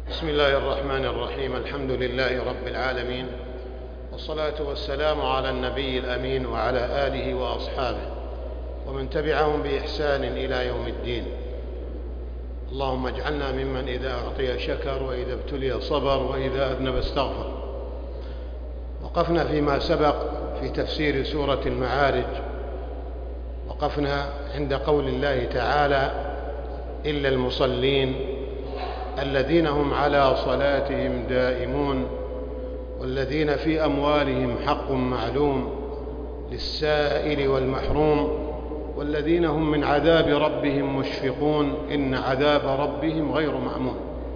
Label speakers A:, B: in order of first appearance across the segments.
A: بسم الله الرحمن الرحيم. الحمد لله رب العالمين، والصلاة والسلام على النبي الأمين وعلى آله وأصحابه ومن تبعهم بإحسان إلى يوم الدين. اللهم اجعلنا ممن إذا أعطي شكر، وإذا ابتلي صبر، وإذا أذنب استغفر. وقفنا فيما سبق في تفسير سورة المعارج، وقفنا عند قول الله تعالى: إلا المصلين الذين هم على صلاتهم دائمون والذين في أموالهم حق معلوم للسائل والمحروم والذين هم من عذاب ربهم مشفقون إن عذاب ربهم غير مأمون.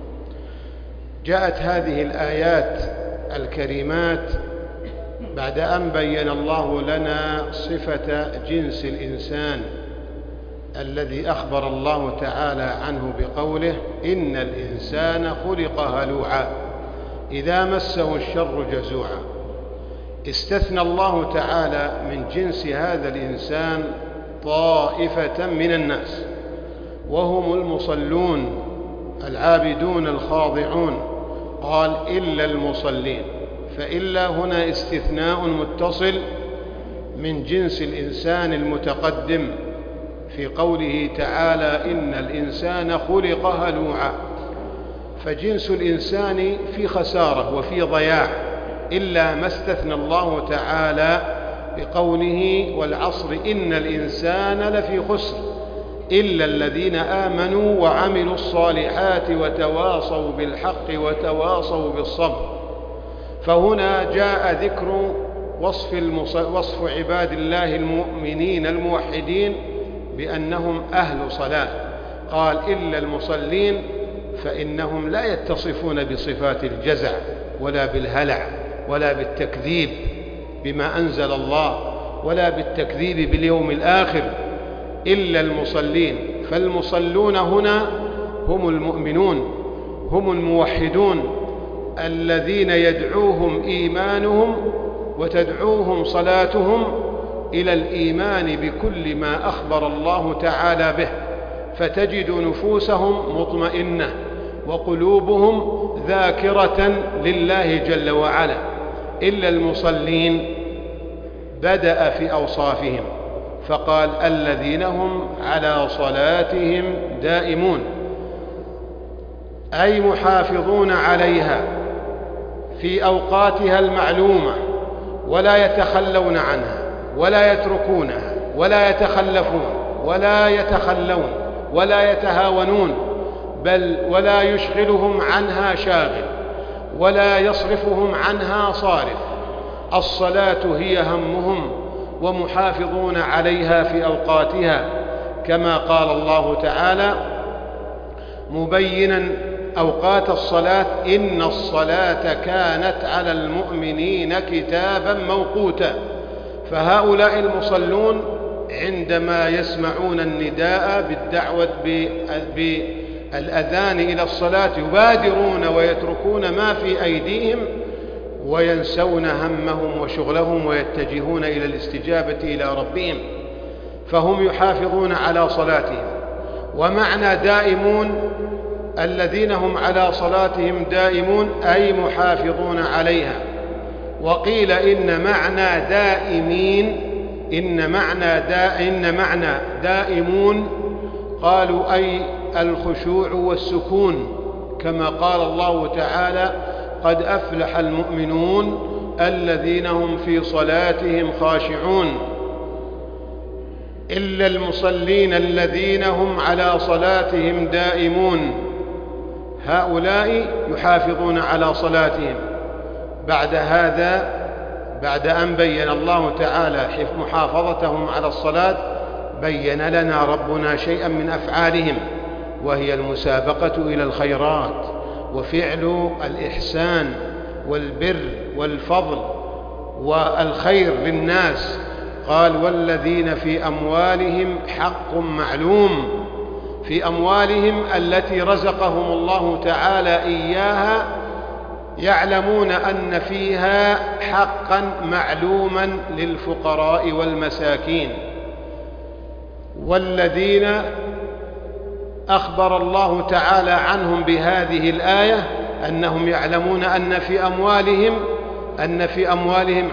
A: جاءت هذه الآيات الكريمات بعد أن بين الله لنا صفة جنس الإنسان الذي أخبر الله تعالى عنه بقوله: إن الإنسان خلق هلوعا إذا مسه الشر جزوعا. استثنى الله تعالى من جنس هذا الإنسان طائفة من الناس، وهم المصلون العابدون الخاضعون. قال: إلا المصلين، فإلا هنا استثناء متصل من جنس الإنسان المتقدم في قوله تعالى: إن الإنسان خلق هلوعا. فجنس الإنسان في خسارة وفي ضياع، إلا ما استثنى الله تعالى بقوله: والعصر إن الإنسان لفي خسر إلا الذين آمنوا وعملوا الصالحات وتواصوا بالحق وتواصوا بالصبر. فهنا جاء ذكر وصف عباد الله المؤمنين الموحدين بأنهم أهل صلاة. قال: إلا المصلين، فإنهم لا يتصفون بصفات الجزع ولا بالهلع ولا بالتكذيب بما أنزل الله ولا بالتكذيب باليوم الآخر. إلا المصلين، فالمصلون هنا هم المؤمنون، هم الموحدون الذين يدعوهم إيمانهم وتدعوهم صلاتهم إلى الإيمان بكل ما أخبر الله تعالى به، فتجد نفوسهم مطمئنة وقلوبهم ذاكرة لله جل وعلا. إلا المصلين بدأ في أوصافهم فقال: الذين هم على صلاتهم دائمون، أي محافظون عليها في أوقاتها المعلومة، ولا يتخلون عنها ولا يتركونها ولا يتخلفون ولا يتخلون ولا يتهاونون، بل ولا يشغلهم عنها شاغل ولا يصرفهم عنها صارف. الصلاة هي همهم، ومحافظون عليها في أوقاتها، كما قال الله تعالى مبينا أوقات الصلاة: إن الصلاة كانت على المؤمنين كتابا موقوتا. فهؤلاء المصلون عندما يسمعون النداء بالدعوة بالأذان إلى الصلاة يبادرون ويتركون ما في أيديهم وينسون همهم وشغلهم ويتجهون إلى الاستجابة إلى ربهم، فهم يحافظون على صلاتهم. ومعنى دائمون الذين هم على صلاتهم دائمون أي محافظون عليها. وقيل إن معنى دائمين إن معنى دائمون قالوا أي الخشوع والسكون، كما قال الله تعالى: قد أفلح المؤمنون الذين هم في صلاتهم خاشعون. إلا المصلين الذين هم على صلاتهم دائمون، هؤلاء يحافظون على صلاتهم. بعد هذا، بعد أن بين الله تعالى محافظتهم على الصلاة، بين لنا ربنا شيئا من أفعالهم، وهي المسابقة إلى الخيرات وفعل الإحسان والبر والفضل والخير للناس. قال: والذين في أموالهم حق معلوم، في أموالهم التي رزقهم الله تعالى إياها، يعلمون أن فيها حقا معلوما للفقراء والمساكين. والذين أخبر الله تعالى عنهم بهذه الآية أنهم يعلمون أن في أموالهم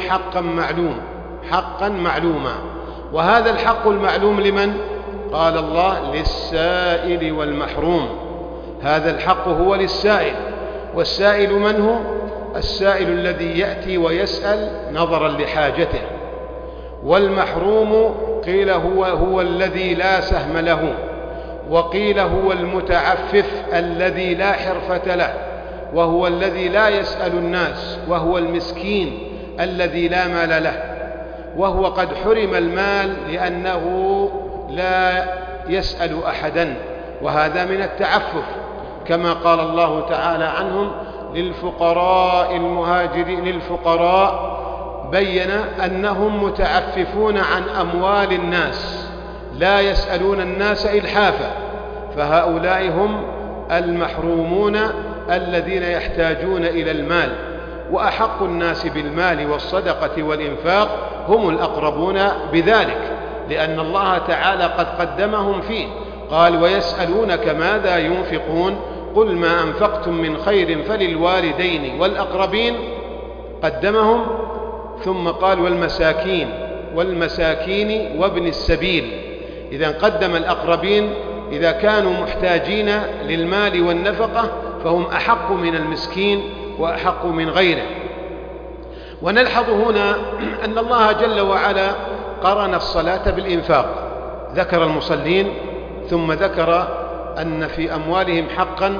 A: حقا معلوما. وهذا الحق المعلوم لمن؟ قال الله: للسائل والمحروم. هذا الحق هو للسائل. والسائل من هو؟ السائل الذي يأتي ويسأل نظرا لحاجته. والمحروم قيل هو الذي لا سهم له، وقيل هو المتعفف الذي لا حرفة له، وهو الذي لا يسأل الناس، وهو المسكين الذي لا مال له، وهو قد حرم المال لأنه لا يسأل أحدا، وهذا من التعفف، كما قال الله تعالى عنهم: للفقراء المهاجرين. للفقراء بين أنهم متعففون عن أموال الناس، لا يسألون الناس إلحافا، فهؤلاء هم المحرومون الذين يحتاجون إلى المال. وأحق الناس بالمال والصدقة والإنفاق هم الأقربون بذلك، لأن الله تعالى قد قدمهم فيه. قال: ويسألونك ماذا ينفقون قل ما أنفقتم من خير فللوالدين والأقربين، قدمهم، ثم قال: والمساكين وابن السبيل. إذا قدم الأقربين، إذا كانوا محتاجين للمال والنفقة فهم أحق من المسكين وأحق من غيره. ونلحظ هنا أن الله جل وعلا قرن الصلاة بالإنفاق، ذكر المصلين ثم ذكر أن في أموالهم حقا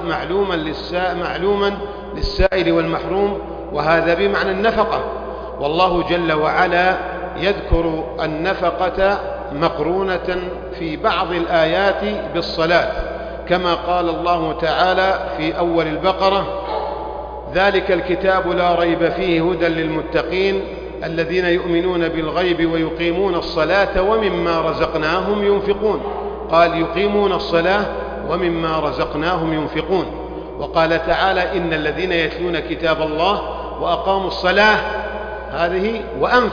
A: معلوما للسائل والمحروم، وهذا بمعنى النفقة. والله جل وعلا يذكر النفقة مقرونة في بعض الآيات بالصلاة، كما قال الله تعالى في أول البقرة: ذلك الكتاب لا ريب فيه هدى للمتقين الذين يؤمنون بالغيب ويقيمون الصلاة ومما رزقناهم ينفقون. قال: يقيمون الصلاة ومما رزقناهم ينفقون. وقال تعالى: إن الذين يتلون كتاب الله وأقاموا الصلاة هذه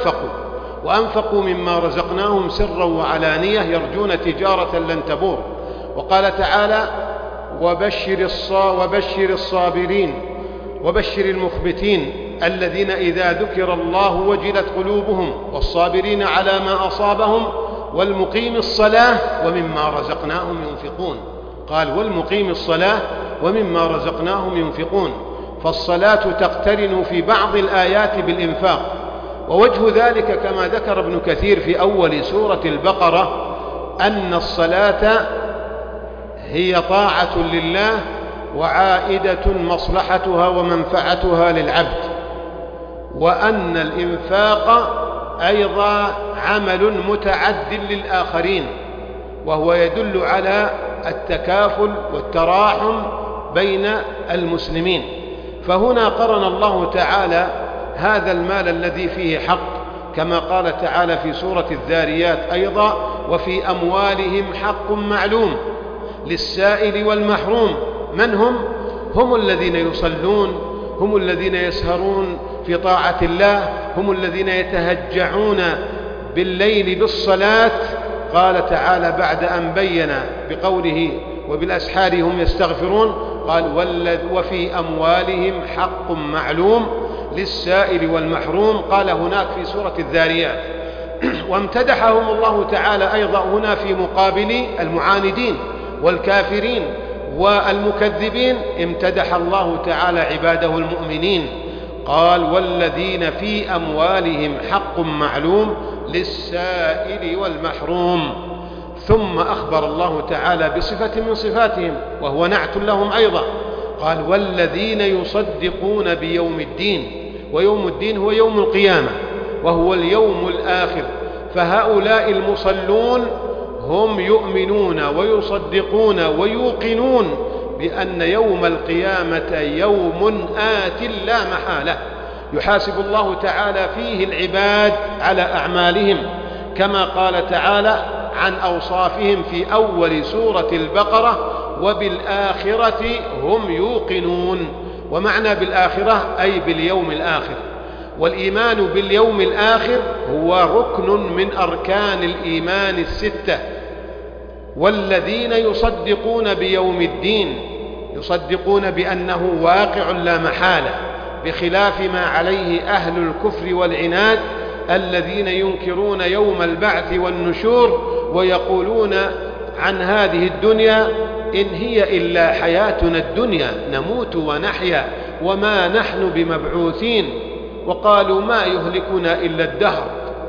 A: وأنفقوا مما رزقناهم سرا وعلانية يرجون تجارة لن تبور. وقال تعالى: وبشر الصابرين وبشر المخبتين الذين إذا ذكر الله وجلت قلوبهم والصابرين على ما أصابهم والمقيم الصلاة ومما رزقناهم ينفقون. قال: والمقيم الصلاة ومما رزقناهم ينفقون. فالصلاة تقترن في بعض الآيات بالإنفاق. ووجه ذلك كما ذكر ابن كثير في أول سورة البقرة أن الصلاة هي طاعة لله وعائدة مصلحتها ومنفعتها للعبد، وأن الإنفاق أيضا عمل متعد للآخرين، وهو يدل على التكافل والتراحم بين المسلمين. فهنا قرن الله تعالى هذا المال الذي فيه حق، كما قال تعالى في سورة الذاريات أيضا: وفي أموالهم حق معلوم للسائل والمحروم. من هم؟ هم الذين يصلون، هم الذين يسهرون في طاعة الله، هم الذين يتهجعون بالليل بالصلاة. قال تعالى بعد أن بين بقوله: وبالأسحار هم يستغفرون، قال: وفي أموالهم حق معلوم للسائل والمحروم. قال هناك في سورة الذاريات. وامتدحهم الله تعالى أيضا هنا في مقابل المعاندين والكافرين والمكذبين. امتدح الله تعالى عباده المؤمنين، قال: والذين في أموالهم حق معلوم للسائل والمحروم. ثم أخبر الله تعالى بصفة من صفاتهم وهو نعت لهم أيضا، قال: والذين يصدقون بيوم الدين. ويوم الدين هو يوم القيامة وهو اليوم الآخر. فهؤلاء المصلون هم يؤمنون ويصدقون ويوقنون بأن يوم القيامة يوم آت لا محالة يحاسب الله تعالى فيه العباد على أعمالهم، كما قال تعالى عن أوصافهم في أول سورة البقرة: وبالآخرة هم يوقنون. ومعنى بالآخرة أي باليوم الآخر. والإيمان باليوم الآخر هو ركن من أركان الإيمان الستة. والذين يصدقون بيوم الدين يصدقون بأنه واقع لا محالة، بخلاف ما عليه أهل الكفر والعناد الذين ينكرون يوم البعث والنشور ويقولون عن هذه الدنيا إن هي إلا حياتنا الدنيا نموت ونحيا وما نحن بمبعوثين، وقالوا ما يهلكنا إلا الدهر.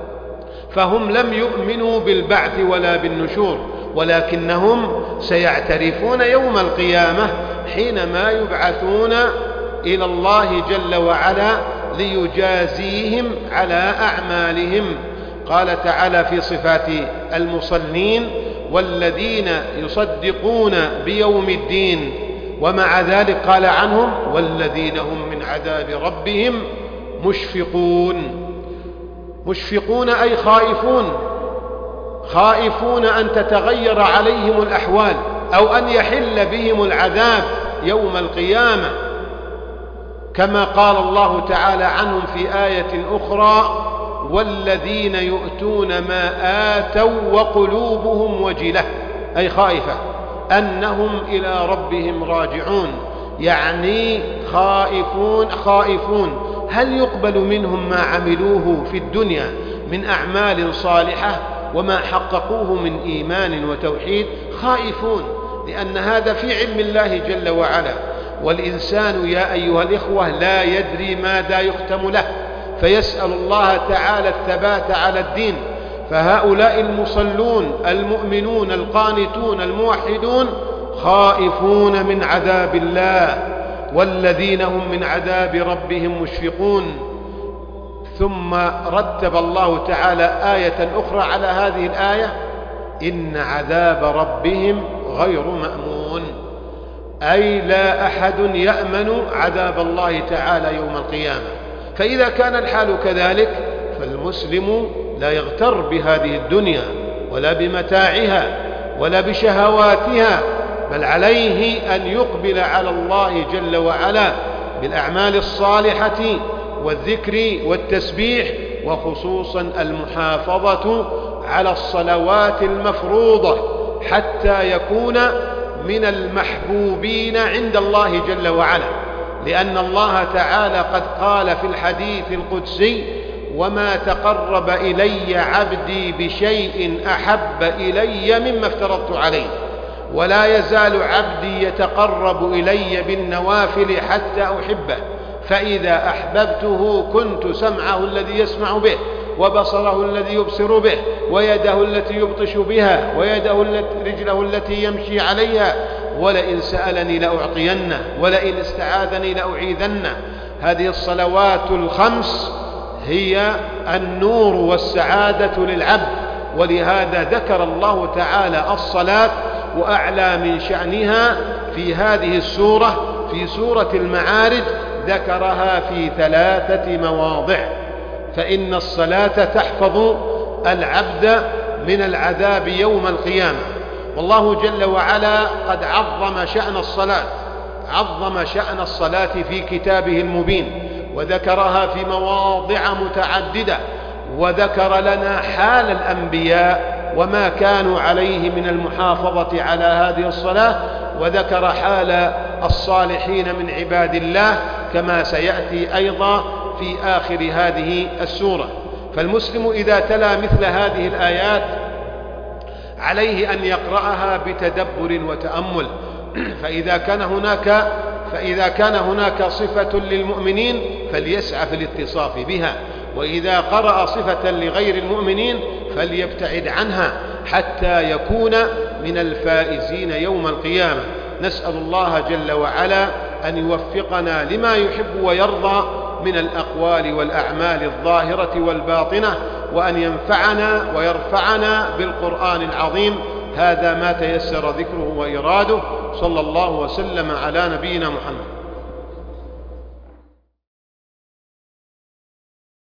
A: فهم لم يؤمنوا بالبعث ولا بالنشور، ولكنهم سيعترفون يوم القيامة حينما يبعثون إلى الله جل وعلا ليجازيهم على أعمالهم. قال تعالى في صفات المصلين: والذين يصدقون بيوم الدين، ومع ذلك قال عنهم: والذين هم من عذاب ربهم مشفقون. مشفقون أي خائفون، خائفون أن تتغير عليهم الأحوال أو أن يحل بهم العذاب يوم القيامة، كما قال الله تعالى عنهم في آية أخرى: والذين يؤتون ما آتوا وقلوبهم وجلة، أي خائفة أنهم إلى ربهم راجعون، يعني خائفون هل يقبل منهم ما عملوه في الدنيا من أعمال صالحة وما حققوه من إيمان وتوحيد. خائفون لأن هذا في علم الله جل وعلا، والإنسان يا أيها الإخوة لا يدري ماذا يختم له، فيسأل الله تعالى الثبات على الدين. فهؤلاء المصلون المؤمنون القانتون الموحدون خائفون من عذاب الله، والذين هم من عذاب ربهم مشفقون. ثم رتب الله تعالى آية أخرى على هذه الآية: إن عذاب ربهم غير مأمون، أي لا أحد يأمن عذاب الله تعالى يوم القيامة. فإذا كان الحال كذلك فالمسلم لا يغتر بهذه الدنيا ولا بمتاعها ولا بشهواتها، بل عليه أن يقبل على الله جل وعلا بالأعمال الصالحة والذكر والتسبيح، وخصوصا المحافظة على الصلوات المفروضة حتى يكون من المحبوبين عند الله جل وعلا، لأن الله تعالى قد قال في الحديث القدسي: وما تقرب إلي عبدي بشيء أحب إلي مما افترضت عليه، ولا يزال عبدي يتقرب إلي بالنوافل حتى أحبه، فإذا أحببته كنت سمعه الذي يسمع به، وبصره الذي يبصر به، ويده التي يبطش بها، رجله التي يمشي عليها، ولئن سألني لأعطينه، ولئن استعاذني لأعيذنه. هذه الصلوات الخمس هي النور والسعادة للعبد، ولهذا ذكر الله تعالى الصلاة وأعلى من شأنها في هذه السورة، في سورة المعارج ذكرها في 3 مواضع. فإن الصلاة تحفظ العبد من العذاب يوم القيامة، والله جل وعلا قد عظم شأن الصلاة في كتابه المبين، وذكرها في مواضع متعددة، وذكر لنا حال الأنبياء وما كانوا عليه من المحافظة على هذه الصلاة، وذكر حال الصالحين من عباد الله كما سيأتي أيضا في آخر هذه السورة. فالمسلم إذا تلا مثل هذه الآيات عليه أن يقرأها بتدبر وتأمل، فإذا كان هناك صفة للمؤمنين فليسعى في الاتصاف بها، وإذا قرأ صفة لغير المؤمنين فليبتعد عنها حتى يكون من الفائزين يوم القيامة. نسأل الله جل وعلا أن يوفقنا لما يحب ويرضى من الأقوال والأعمال الظاهرة والباطنة، وأن ينفعنا ويرفعنا بالقرآن العظيم. هذا ما تيسر ذكره وإراده. صلى الله وسلم على نبينا محمد.